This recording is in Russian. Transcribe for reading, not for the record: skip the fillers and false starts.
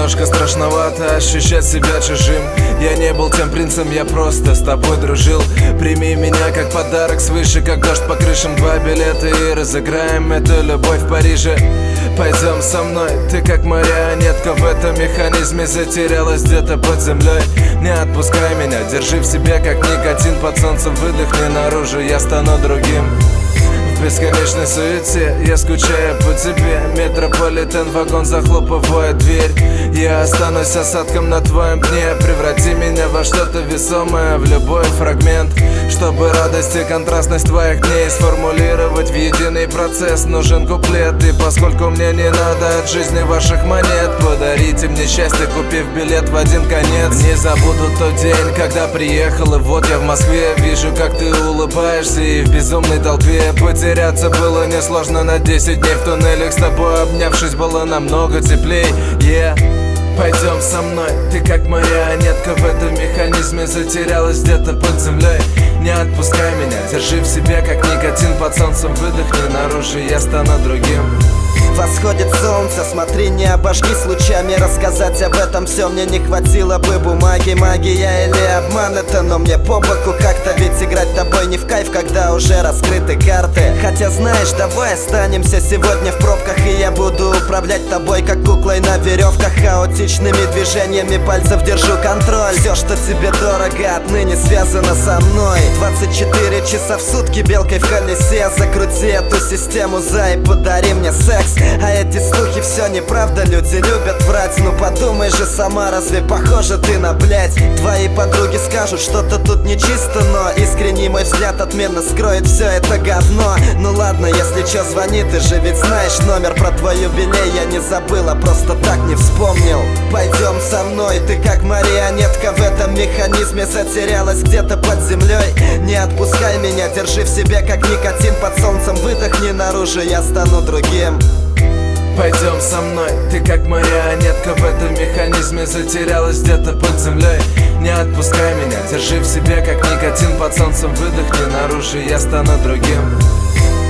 Немножко страшновато ощущать себя чужим. Я не был тем принцем, я просто с тобой дружил. Прими меня как подарок свыше, как дождь по крышам. 2 билета и разыграем эту любовь в Париже. Пойдем со мной, ты как марионетка в этом механизме, затерялась где-то под землей. Не отпускай меня, держи в себе как никотин под солнцем, выдохни наружу, я стану другим. В бесконечной суете я скучаю по тебе. Метрополитен, вагон захлопывает дверь. Я останусь осадком на твоем дне. Преврати меня во что-то весомое, в любой фрагмент, чтобы радость и контрастность твоих дней сформулировать в единый процесс. Нужен куплет, и поскольку мне не надо от жизни ваших монет, подарите мне счастье, купив билет в один конец. Не забуду тот день, когда приехал, и вот я в Москве. Вижу, как ты улыбаешься, и в безумной толпе потеряться было несложно. На 10 дней в туннелях с тобой обнявшись было намного теплей. Пойдем со мной, ты как марионетка в этом механизме, затерялась где-то под землей. Не отпускай меня, держи в себе как никотин под солнцем, выдохни наружу, я стану другим. Восходит солнце, смотри, не обожгись лучами. Рассказать об этом все мне не хватило бы бумаги. Магия или обман это, но мне по боку как-то. Ведь играть тобой не в кайф, когда уже раскрыты карты. Хотя знаешь, давай останемся сегодня в пробках, и я буду управлять тобой как куклой на веревках. Хаотичными движениями пальцев держу контроль. Все, что тебе дорого, отныне связано со мной. 24 часа в сутки белкой в колесе. Закрути эту систему за и подари мне секс. А эти слухи все неправда, люди любят врать. Ну подумай же сама, разве похожа ты на блядь? Твои подруги скажут, что-то тут нечисто, но искренний мой взгляд отменно скроет все это говно. Ну ладно, если чё, звони, ты же ведь знаешь номер. Про твой юбилей я не забыл, а просто так не вспомнил. Пойдем со мной, ты как марионетка в этом механизме, затерялась где-то под землей. Не отпускай меня, держи в себе как никотин под солнцем, выдохни наружу, я стану другим. Пойдем со мной, ты как марионетка в этом механизме, затерялась где-то под землей. Не отпускай меня, держи в себе как никотин под солнцем, выдохни наружу, я стану другим.